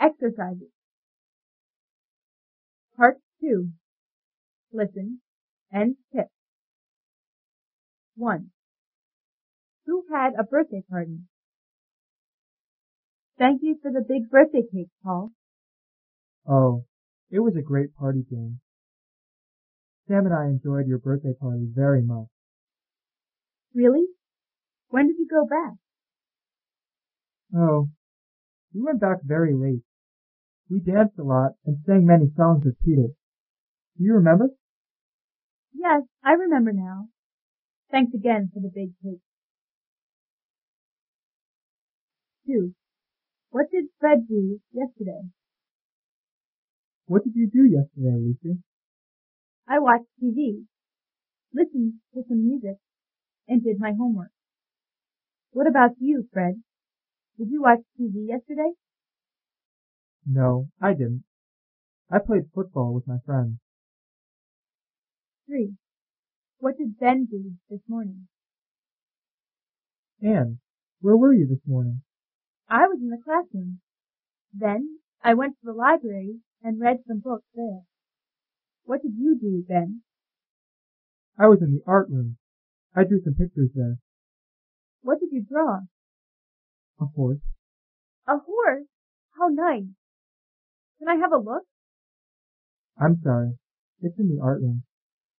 Exercises. Part 2. Listen and tip. 1. Who had a birthday party? Thank you for the big birthday cake, Paul. Oh, it was a great party, Jane. Sam and I enjoyed your birthday party very much. Really? When did you go back? Oh, we went back very late. We danced a lot and sang many songs with Peter. Do you remember? Yes, I remember now. Thanks again for the big cake. 2. What did Fred do yesterday? What did you do yesterday, Lucy? I watched TV, listened to some music, and did my homework. What about you, Fred? Did you watch TV yesterday? No, I didn't. I played football with my friends. 3. What did Ben do this morning? Anne, where were you this morning? I was in the classroom. Then I went to the library and read some books there. What did you do, Ben? I was in the art room. I drew some pictures there. What did you draw? A horse. A horse? How nice. Can I have a look? I'm sorry. It's in the art room.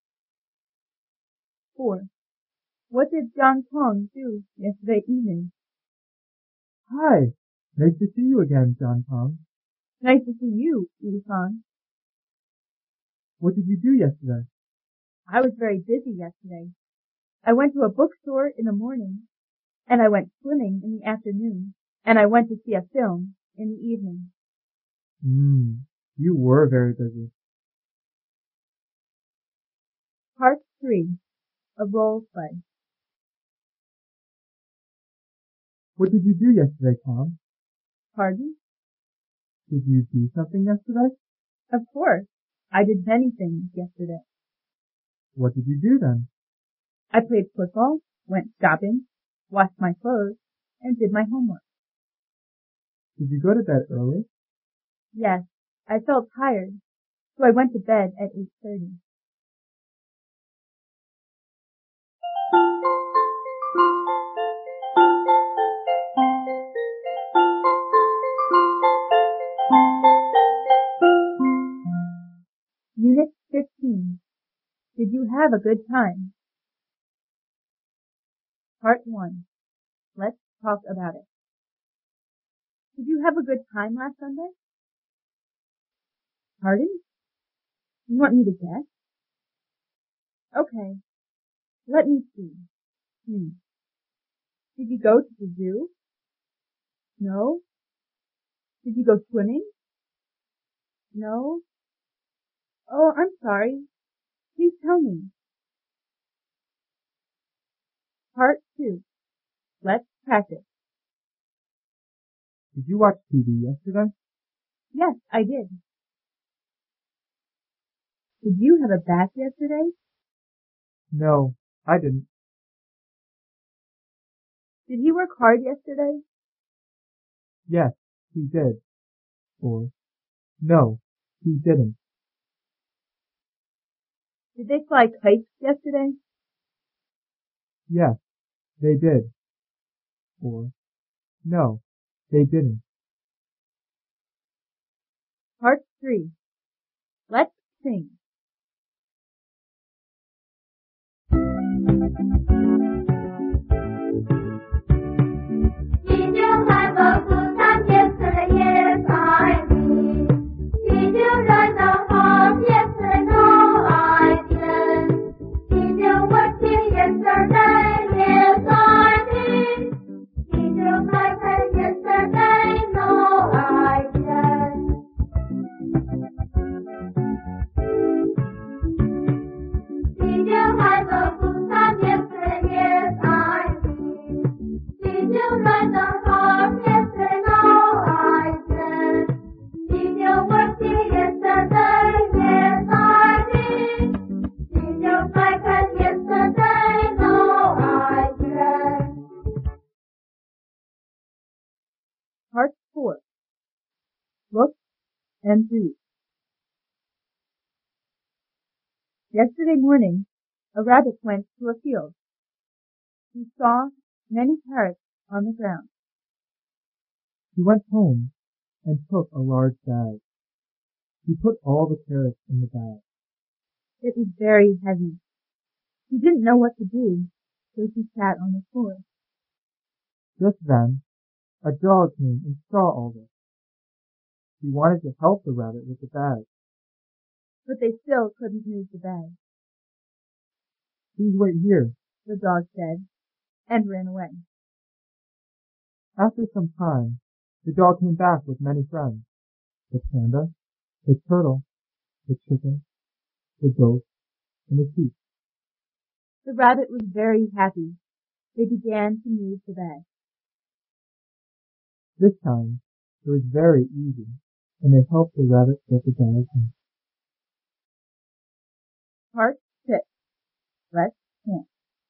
4. What did John Pong do yesterday evening? Hi. Nice to see you again, John Pong. Nice to see you, Yifan. What did you do yesterday? I was very busy yesterday. I went to a bookstore in the morning, and I went swimming in the afternoon, and I went to see a film in the evening. You were very busy. Part 3. A role play. What did you do yesterday, Tom? Pardon? Did you do something yesterday? Of course. I did many things yesterday. What did you do then? I played football, went shopping, washed my clothes, and did my homework. Did you go to bed early? Yes, I felt tired, so I went to bed at 8:30. Unit 15. Did you have a good time? Part 1. Let's talk about it. Did you have a good time last Sunday? Pardon? You want me to guess? Okay, let me see. Did you go to the zoo? No. Did you go swimming? No. Oh, I'm sorry. Please tell me. Part 2. Let's practice. Did you watch TV yesterday? Yes, I did. Did you have a bath yesterday? No, I didn't. Did he work hard yesterday? Yes, he did. Or, no, he didn't. Did they fly kites yesterday? Yes, they did. Or, no, they didn't. Part 3. Let's sing. Did you have a good time yesterday? Yes, I did. Did you ride the horse yesterday? No, I didn't. Did you work till yesterday? Yes, I did. Did you play pen yesterday? No, I didn't. Did you have a good time yesterday? Yes, I did. Did you ride the horse yesterday? No, I didn't. Did you work till yesterday? Yes, I did. Did you play pen yesterday? No, I didn't. Part 4. Look and read. Yesterday morning, a rabbit went to a field. He saw many carrots on the ground. He went home and took a large bag. He put all the carrots in the bag. It was very heavy. He didn't know what to do, so he sat on the floor. Just then, a dog came and saw all this. He wanted to help the rabbit with the bag. But they still couldn't move the bag. Please wait here. The dog said, and ran away. After some time, the dog came back with many friends. The panda, the turtle, the chicken, the goat, and the sheep. The rabbit was very happy. They began to move the bag. This time, it was very easy, and they helped the rabbit get the bag in. Part 6. Let's chant.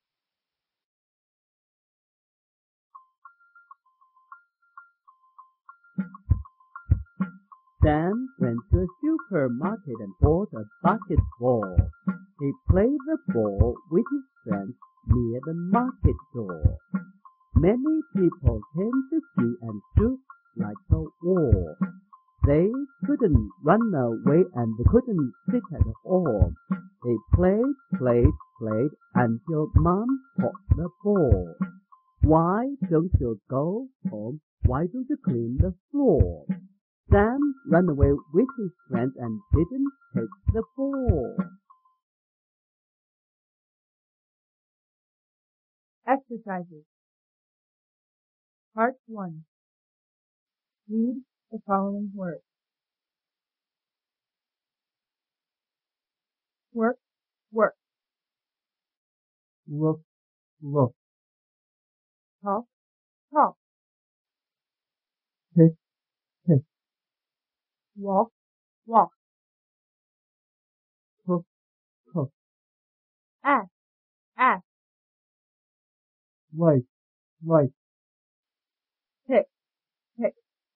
Sam went to a supermarket and bought a basketball. He played the ball with his friends near the market door. Many people came to see and stood like a wall. They couldn't run away and they couldn't sit at all. They played until Mom caught the ball. Why don't you go home? Why don't you clean the floor? Sam ran away with his friends and didn't take the ball. Exercises. Part 1. Read the following words. Work, work. Look, look. Talk, talk. Pick, pick. Walk, walk. Cook, cook. Ask, ask. Like, like. Pick, pick.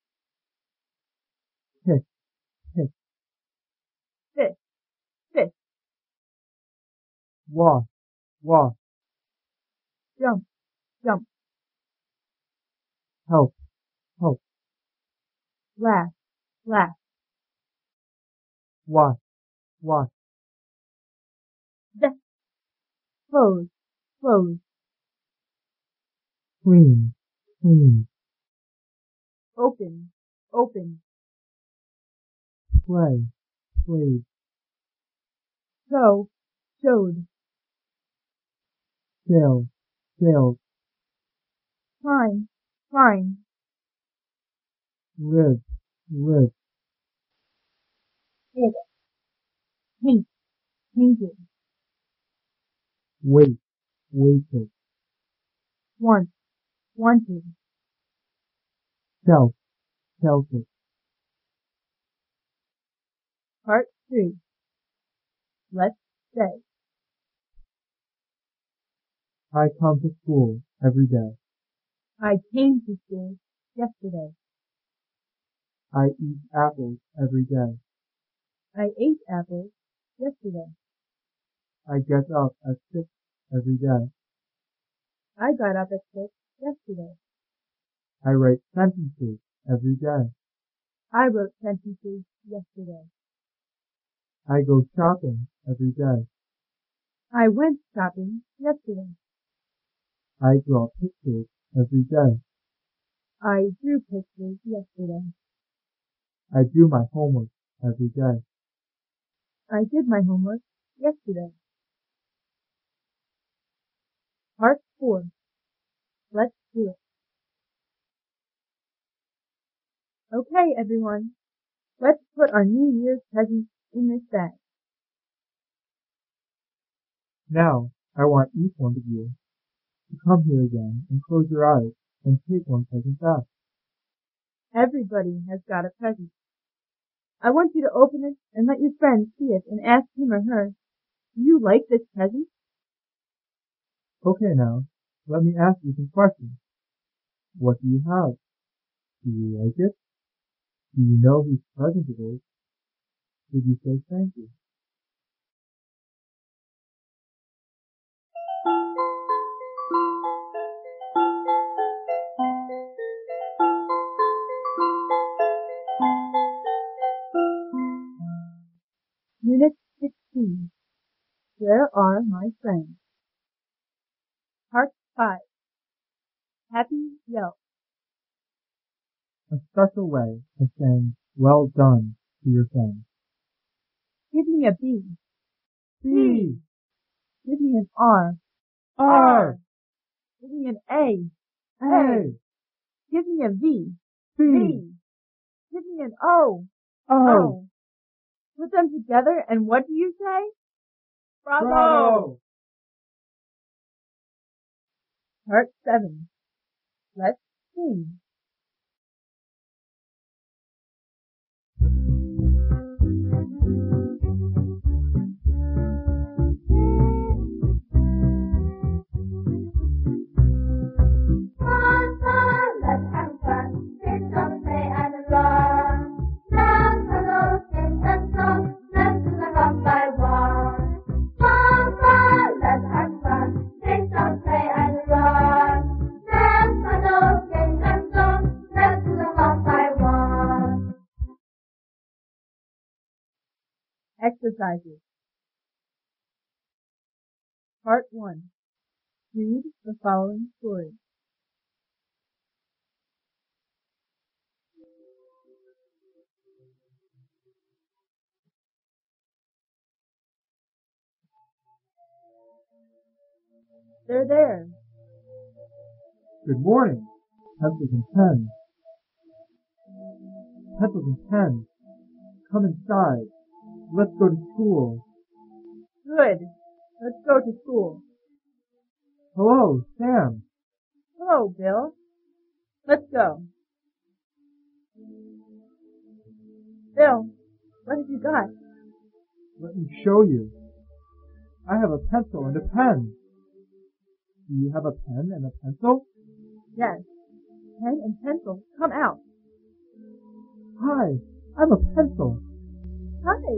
Pick, pick. Fish, fish. Wash, wash. Jump, jump. Help, help. Laugh, laugh. Wash, wash. Death. Close, close. Clean, clean. Open, open. Play, played. Show, showed. Sail, sailed. Climb, climb. Live, lived. Hit, paint, painted. Wait, waited. Want, wanted. Shelf, sheltered. Part 2. Let's say. I come to school every day. I came to school yesterday. I eat apples every day. I ate apples yesterday. I get up at 6 every day. I got up at 6 yesterday. I write sentences every day. I wrote sentences yesterday. I go shopping every day. I went shopping yesterday. I draw pictures every day. I drew pictures yesterday. I do my homework every day. I did my homework yesterday. Part 4. Let's do it. Okay, everyone. Let's put our New Year's presents in this bag. Now, I want each one of you to come here again and close your eyes and take one present back. Everybody has got a present. I want you to open it and let your friend see it and ask him or her, do you like this present? Okay now, let me ask you some questions. What do you have? Do you like it? Do you know whose present it is? Did you say thank you? Unit 16. Where are my friends? Part 5. Happy Yelp. A special way of saying well done to your friends. Give me a B. B, Give me an R. R, Give me an A. A, Give me a V. B, Give me an O. O. Put them together and what do you say? Bravo! Bravo! Part 7. Let's sing. Let's have fun. Sit down, play and run. Down below, sing and song. Let's do them one by one. Let's have fun. Sit down, play and run. Down below, sing and song. Let's do them one by one. Exercises. Part 1. Read the following story. They're there. Good morning. Pencils and pens. Pencils and pens. Come inside. Let's go to school. Good. Let's go to school. Hello, Sam. Hello, Bill. Let's go. Bill, what have you got? Let me show you. I have a pencil and a pen. Do you have a pen and a pencil? Yes. Pen and pencil. Come out. Hi, I'm a pencil. Hi.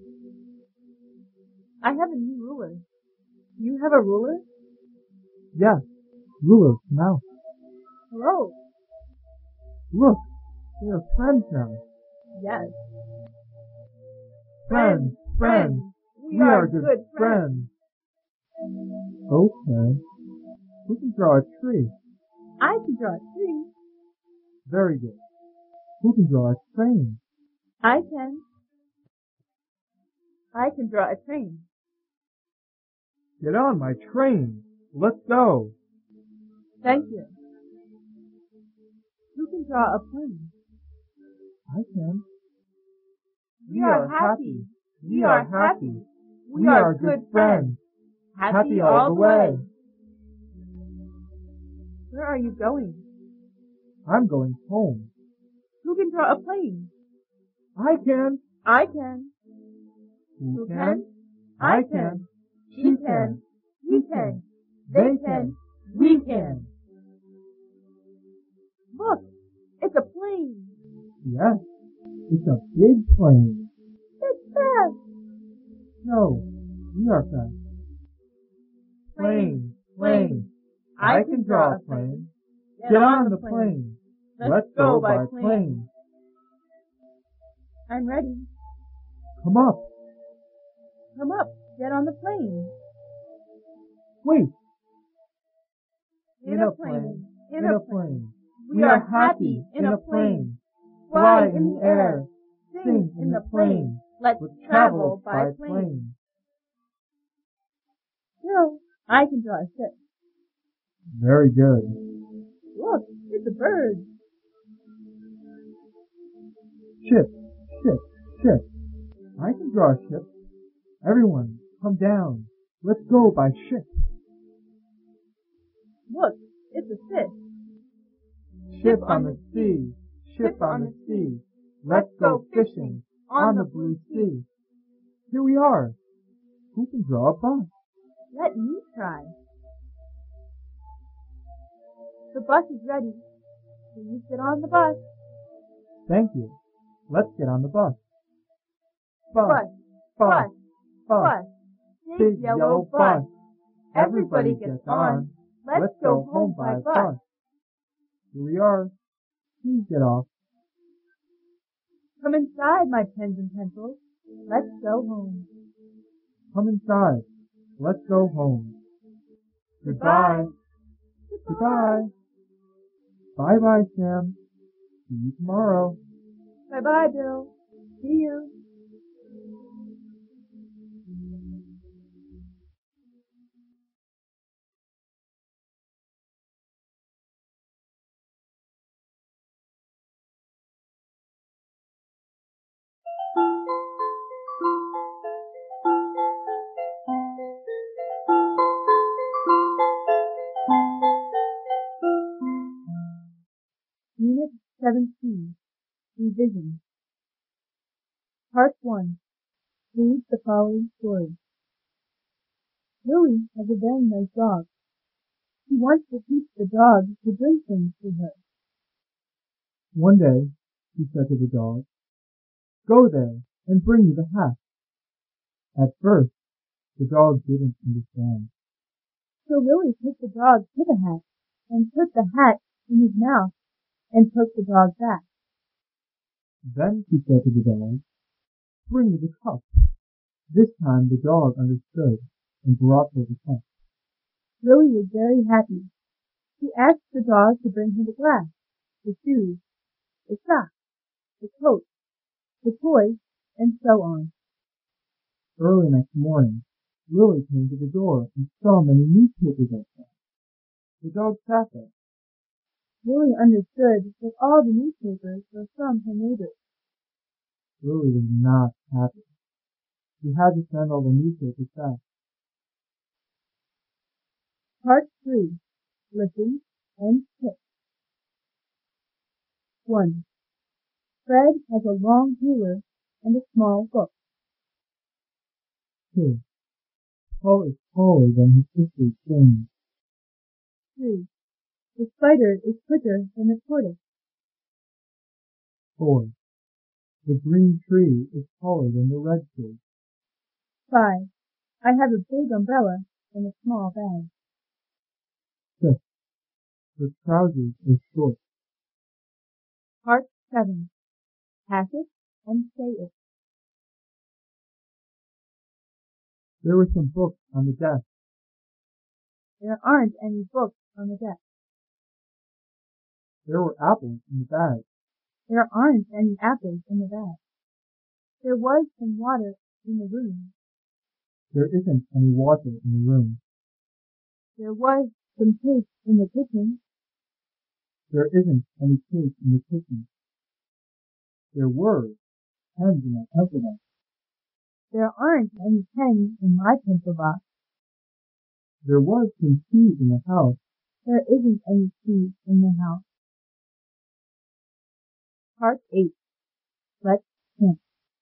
I have a new ruler. Do you have a ruler? Yes, ruler, come out. Hello. Look, we are friends now. Yes. Friends, friends. We are good friends. Okay. Who can draw a tree? I can draw a tree. Very good. Who can draw a train? I can. I can draw a train. Get on my train. Let's go. Thank you. Who can draw a plane? I can. We are happy. We are happy. We are good friends. Happy all the way. Where are you going? I'm going home. Who can draw a plane? I can. I can. Who can? I can. She can. He can. They can. We can. Look, it's a plane. Yes, it's a big plane. It's fast. No, we are fast. Plane, plane. I can draw a plane. Get on the plane. Let's go by plane. I'm ready. Come up. Come up. Get on the plane. Wait. In a plane. In a plane. We are happy in a plane. Fly in the air. Sing in the plane. Let's travel by plane. Bill, I can draw a ship. Very good. Look, it's a bird. Ship, ship, ship. I can draw a ship. Everyone, come down. Let's go by ship. Look, it's a fish. Ship on the sea, ship on the sea. Let's go fishing on the blue sea. Here we are. Who can draw a bus? Let me try. The bus is ready. Will you sit on the bus? Thank you. Let's get on the bus. Bus, bus, bus. bus. Big yellow bus. Everybody gets on. Let's go home by bus. Here we are. Please get off. Come inside, my pens and pencils. Let's go home. Come inside. Let's go home. Goodbye. Goodbye. Bye-bye, Sam. See you tomorrow. Bye-bye, Bill. See you. Unit 17. Revision. Part 1. Read the following story. Lily has a very nice dog. She wants to teach the dog to bring things to her. One day, she said to the dog, "Go there and bring me the hat." At first, the dog didn't understand. So Lily took the dog to the hat and put the hat in his mouth and took the dog back. Then she said to the dog, "Bring me the cup." This time the dog understood and brought her the cup. Lily was very happy. She asked the dog to bring her the glass, the shoes, the socks, the coat, the toys, and so on. Early next morning, Lily came to the door and saw many newspapers outside. The dog sat there. Lily understood that all the newspapers were from her neighbors. Lily was not happy. She had to send all the newspapers back. Part 3. Listen and tick. 1. Fred has a long ruler and a small book. 2. Paul is taller than his sister Jane. 3. The spider is quicker than the tortoise. 4. The green tree is taller than the red tree. 5. I have a big umbrella and a small bag. 6. Her trousers are short. Part 7. Pass it and say it. There were some books on the desk. There aren't any books on the desk. There were apples in the bag. There aren't any apples in the bag. There was some water in the room. There isn't any water in the room. There was some cake in the kitchen. There isn't any cake in the kitchen. There were pens in my pencil box. There aren't any pens in my pencil box. There was some tea in the house. There isn't any tea in the house. Part 8. Let's think.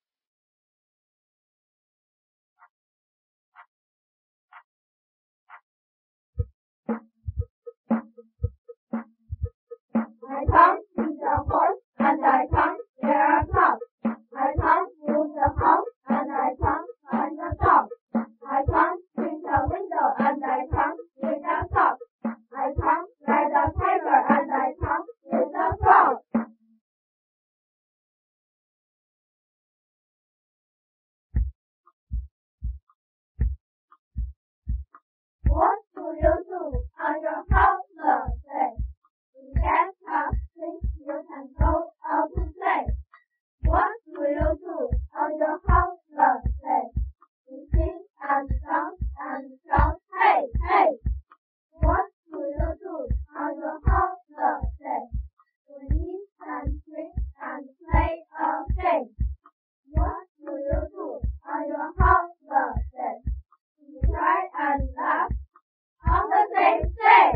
I come to the horse, and I come, there are clouds. I come to the house, and I come, find the dog. I come to the window, and I come with a sock. I come like a tiger, and I come with a frog. What do you do on your house day? You get up, think you can go out to play. What do you do on your house day? You sing and dance and shout, hey, hey. What do you do on your house day? You eat and drink and play a game. What do you do on your house day? You cry and laugh on the same day.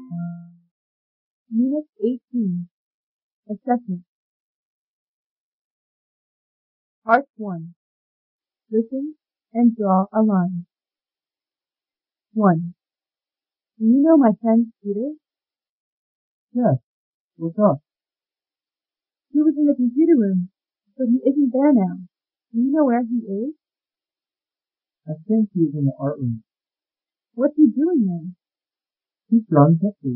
Unit 18. Assessment. Part 1. Listen and draw a line. 1. Do you know my friend Peter? Yes. What's up? He was in the computer room, but he isn't there now. Do you know where he is? I think he's in the art room. What's he doing there? He's drawing pictures.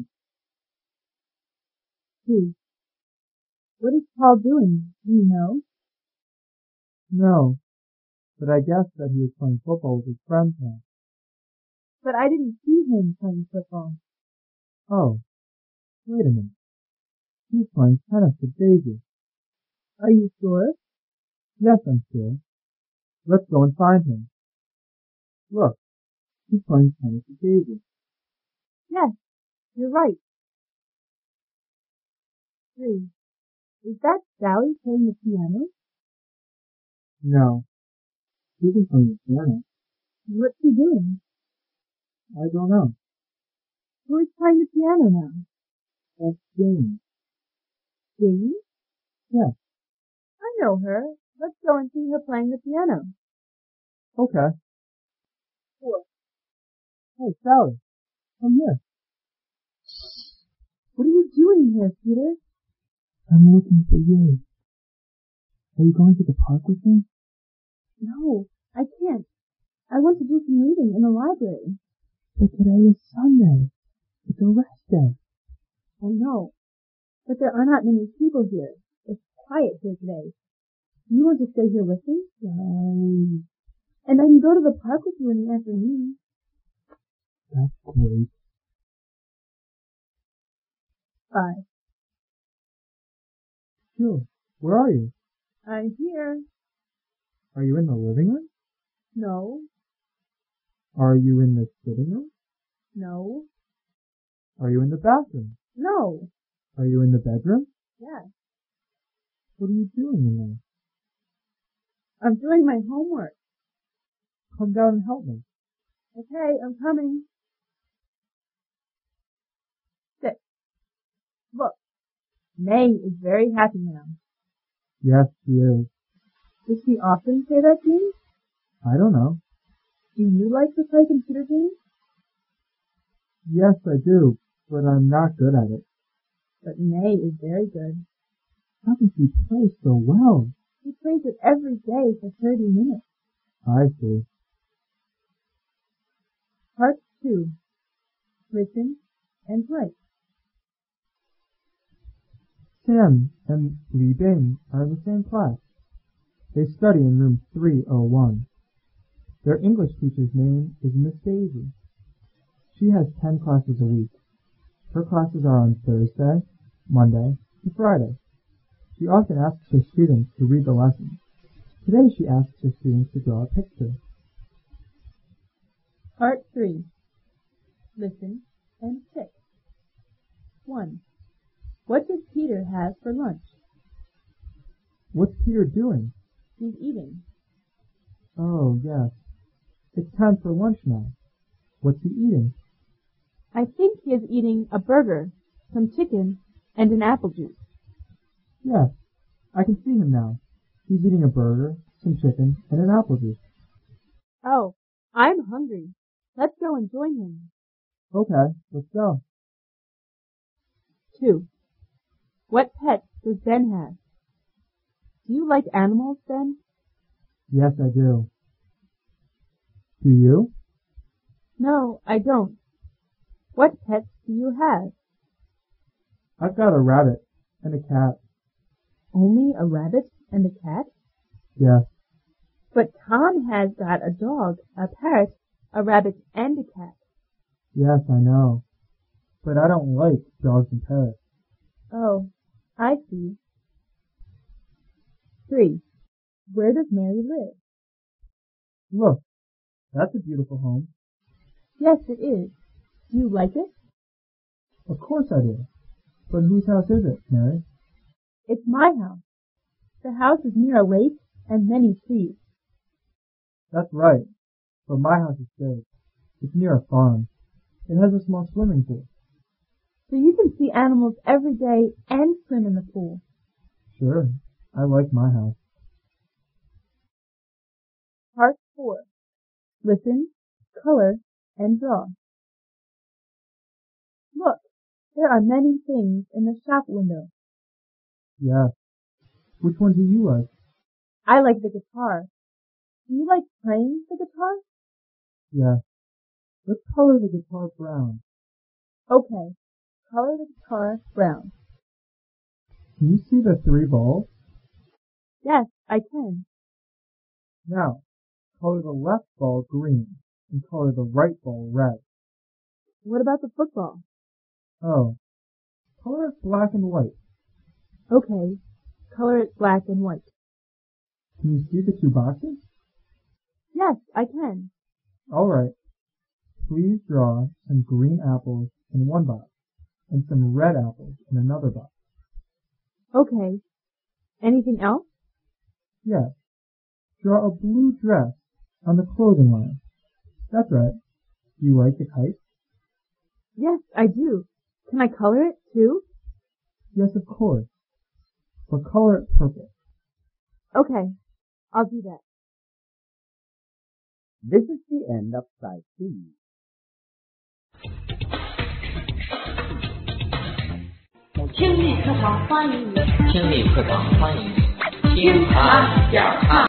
2. What is Paul doing? Do you know? No, but I guess that he was playing football with his friends now. But I didn't see him playing football. Oh, wait a minute. He's playing tennis with Daisy. Are you sure? Yes, I'm sure. Let's go and find him. Look, he's playing tennis with Daisy. Yes, you're right. 3. Is that Sally playing the piano? No, he isn't playing the piano. What's he doing? I don't know. Who is playing the piano now? That's Jane. Jane? Yes. I know her. Let's go and see her playing the piano. Okay. 4. Hey, Sally, come here. What are you doing here, Peter? I'm looking for you. Are you going to the park with me? No, I can't. I want to do some reading in the library. But today is Sunday. It's a rest day. I know, but there are not many people here. It's quiet here today. You want to stay here with me? And I can go to the park with you in the afternoon. That's great. 5. Sure. Where are you? I'm here. Are you in the living room? No, Are you in the sitting room? no, Are you in the bathroom? no. Are you in the bedroom? Yes, What are you doing in there? I'm doing my homework. Come down and help me. Okay, I'm coming. 6. Look, May is very happy now. Yes, she is. Does she often say that to you? I don't know. Do you like to play computer games? Yes, I do, but I'm not good at it. But May is very good. How can she play so well? She plays it every day for 30 minutes. I see. Part 2. Listen and write. Sam and Li Bing are in the same class. They study in room 301. Their English teacher's name is Miss Daisy. She has 10 classes a week. Her classes are on Thursday, Monday, and Friday. She often asks her students to read the lessons. Today she asks her students to draw a picture. Part 3. Listen and pick. 1. What does Peter have for lunch? What's Peter doing? He's eating. Oh, yes. It's time for lunch now. What's he eating? I think he is eating a burger, some chicken, and an apple juice. Yes, I can see him now. He's eating a burger, some chicken, and an apple juice. Oh, I'm hungry. Let's go and join him. Okay, let's go. 2. What pets does Ben have? Do you like animals, Ben? Yes, I do. Do you? No, I don't. What pets do you have? I've got a rabbit and a cat. Only a rabbit and a cat? Yes. But Tom has got a dog, a parrot, a rabbit, and a cat. Yes, I know. But I don't like dogs and parrots. Oh, I see. 3. Where does Mary live? Look, that's a beautiful home. Yes, it is. Do you like it? Of course I do. But whose house is it, Mary? It's my house. The house is near a lake and many trees. That's right. But my house is big. It's near a farm. It has a small swimming pool. So you can see animals every day and swim in the pool. Sure, I like my house. Part 4. Listen, color, and draw. Look, there are many things in the shop window. Yes. Which one do you like? I like the guitar. Do you like playing the guitar? Yes. Let's color the guitar brown. Okay, color the guitar brown. Can you see the 3 balls? Yes, I can. Now, color the left ball green and color the right ball red. What about the football? Oh, color it black and white. Okay, color it black and white. Can you see the 2 boxes? Yes, I can. Alright. Please draw some green apples in one box and some red apples in another box. Okay. Anything else? Yes. Draw a blue dress on the clothing line. That's right. Do you like the kite? Yes, I do. Can I color it too? Yes, of course. But color it purple. Okay, I'll do that. This is the end of Side C. 听力课堂欢迎你，听力课堂欢迎你，听他讲他。